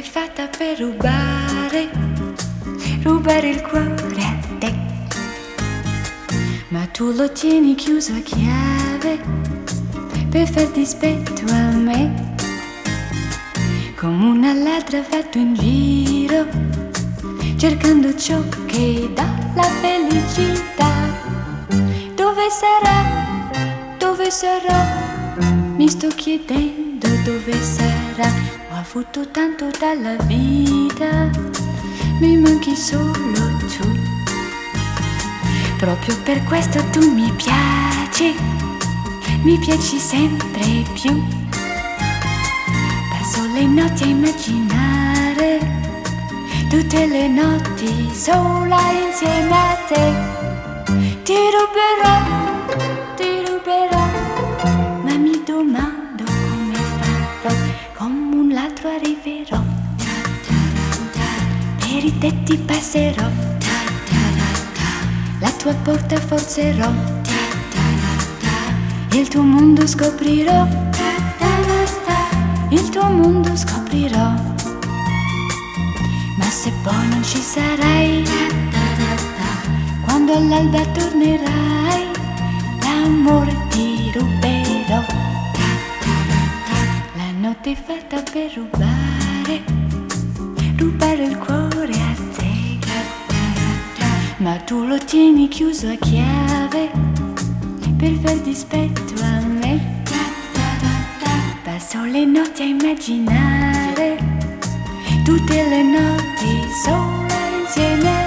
fatta per rubare il cuore a te, ma tu lo tieni chiuso a chiave per far dispetto a me, come una ladra fatto in giro, cercando ciò che dà la felicità. Dove sarà? Dove sarà? Mi sto chiedendo dove sarà. Ho avuto tanto dalla vita, mi manchi solo tu. Proprio per questo tu mi piaci sempre più. Passo le notti a immaginare tutte le notti sola insieme a te. Ti ruberò, ma mi domando come farò. Come un ladro arriverò, per i tetti passerò, la tua porta forzerò, il tuo mondo scoprirò, il tuo mondo scoprirò. Ma se poi non ci sarai, quando all'alba tornerai, l'amore ti ruberò. La notte è fatta per rubare il cuore a te, ma tu lo tieni chiuso a chiave per far dispetto a me. Passo le notti a immaginare tutte le notti sola insieme a te.